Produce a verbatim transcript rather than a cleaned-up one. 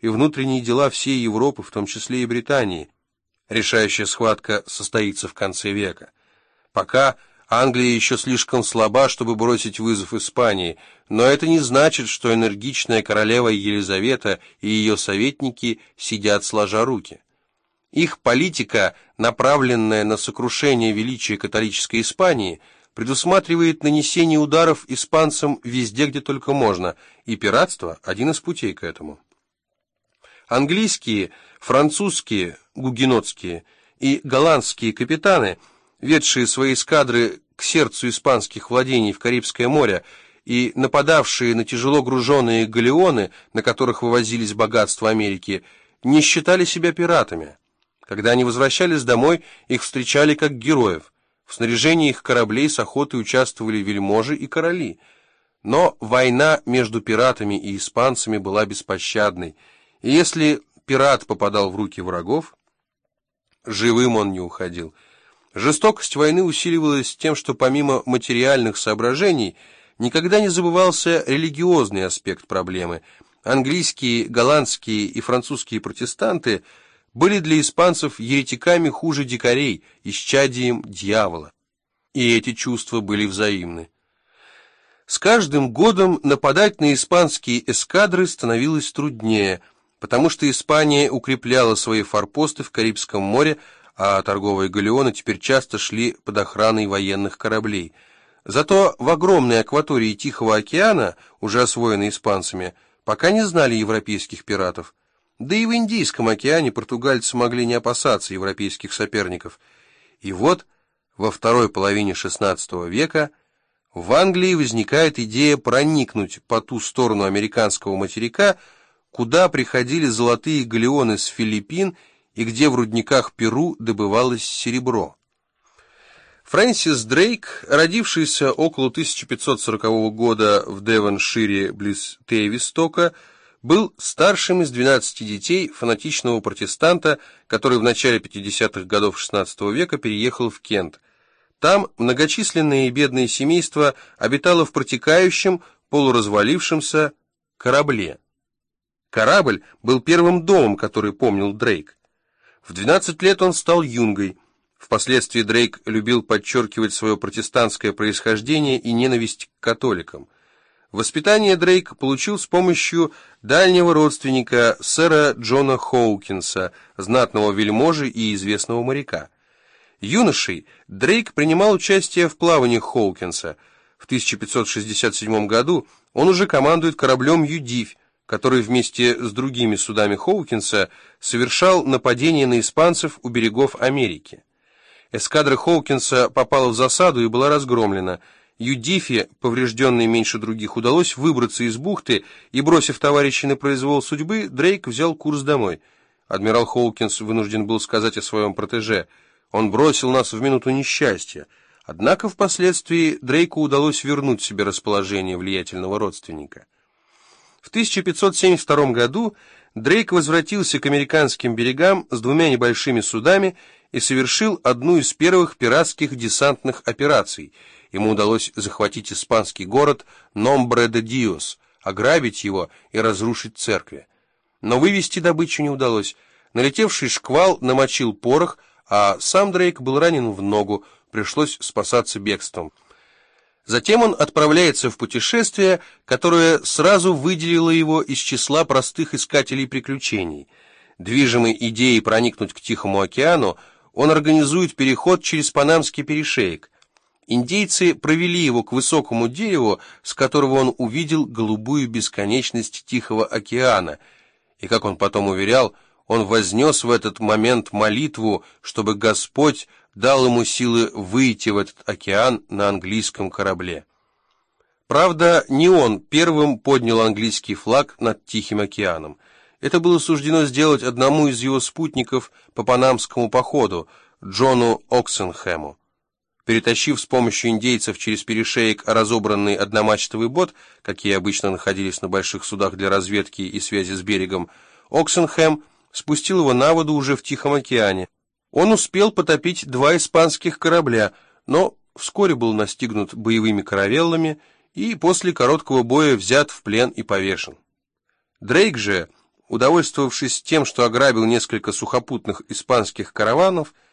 и внутренние дела всей Европы, в том числе и Британии. Решающая схватка состоится в конце века. Пока Англия еще слишком слаба, чтобы бросить вызов Испании, но это не значит, что энергичная королева Елизавета и ее советники сидят сложа руки. Их политика, направленная на сокрушение величия католической Испании, предусматривает нанесение ударов испанцам везде, где только можно, и пиратство – один из путей к этому. Английские, французские, гугенотские и голландские капитаны, ведшие свои эскадры к сердцу испанских владений в Карибское море и нападавшие на тяжело груженные галеоны, на которых вывозились богатства Америки, не считали себя пиратами. Когда они возвращались домой, их встречали как героев. В снаряжении их кораблей с охотой участвовали вельможи и короли. Но война между пиратами и испанцами была беспощадной, и если пират попадал в руки врагов, живым он не уходил. Жестокость войны усиливалась тем, что помимо материальных соображений никогда не забывался религиозный аспект проблемы. Английские, голландские и французские протестанты были для испанцев еретиками хуже дикарей, исчадием дьявола. И эти чувства были взаимны. С каждым годом нападать на испанские эскадры становилось труднее, потому что Испания укрепляла свои форпосты в Карибском море, а торговые галеоны теперь часто шли под охраной военных кораблей. Зато в огромной акватории Тихого океана, уже освоенной испанцами, пока не знали европейских пиратов. Да и в Индийском океане португальцы могли не опасаться европейских соперников. И вот во второй половине шестнадцатого века в Англии возникает идея проникнуть по ту сторону американского материка, куда приходили золотые галеоны с Филиппин и где в рудниках Перу добывалось серебро. Фрэнсис Дрейк, родившийся около тысяча пятьсот сорокового года в Девоншире близ Тейвистока, был старшим из двенадцати детей фанатичного протестанта, который в начале пятидесятых годов шестнадцатого века переехал в Кент. Там многочисленное и бедное семейство обитало в протекающем, полуразвалившемся корабле. Корабль был первым домом, который помнил Дрейк. В двенадцать лет он стал юнгой. Впоследствии Дрейк любил подчеркивать свое протестантское происхождение и ненависть к католикам. Воспитание Дрейк получил с помощью дальнего родственника сэра Джона Хоукинса, знатного вельможи и известного моряка. Юношей Дрейк принимал участие в плаваниях Хоукинса. В тысяча пятьсот шестьдесят седьмом году он уже командует кораблем «Юдивь», который вместе с другими судами Хоукинса совершал нападение на испанцев у берегов Америки. Эскадра Хоукинса попала в засаду и была разгромлена. Юдифе, поврежденной меньше других, удалось выбраться из бухты, и, бросив товарищей на произвол судьбы, Дрейк взял курс домой. Адмирал Хоукинс вынужден был сказать о своем протеже: «Он бросил нас в минуту несчастья». Однако впоследствии Дрейку удалось вернуть себе расположение влиятельного родственника. В тысяча пятьсот семьдесят втором году Дрейк возвратился к американским берегам с двумя небольшими судами и совершил одну из первых пиратских десантных операций. Ему удалось захватить испанский город Номбре-де-Диос, ограбить его и разрушить церкви. Но вывести добычу не удалось. Налетевший шквал намочил порох, а сам Дрейк был ранен в ногу, пришлось спасаться бегством. Затем он отправляется в путешествие, которое сразу выделило его из числа простых искателей приключений. Движимый идеей проникнуть к Тихому океану, он организует переход через Панамский перешеек. Индейцы провели его к высокому дереву, с которого он увидел голубую бесконечность Тихого океана, и, как он потом уверял, он вознес в этот момент молитву, чтобы Господь дал ему силы выйти в этот океан на английском корабле. Правда, не он первым поднял английский флаг над Тихим океаном. Это было суждено сделать одному из его спутников по панамскому походу, Джону Оксенхэму. Перетащив с помощью индейцев через перешеек разобранный одномачтовый бот, какие обычно находились на больших судах для разведки и связи с берегом, Оксенхэм спустил его на воду уже в Тихом океане. Он успел потопить два испанских корабля, но вскоре был настигнут боевыми каравеллами и после короткого боя взят в плен и повешен. Дрейк же, удовольствовавшись тем, что ограбил несколько сухопутных испанских караванов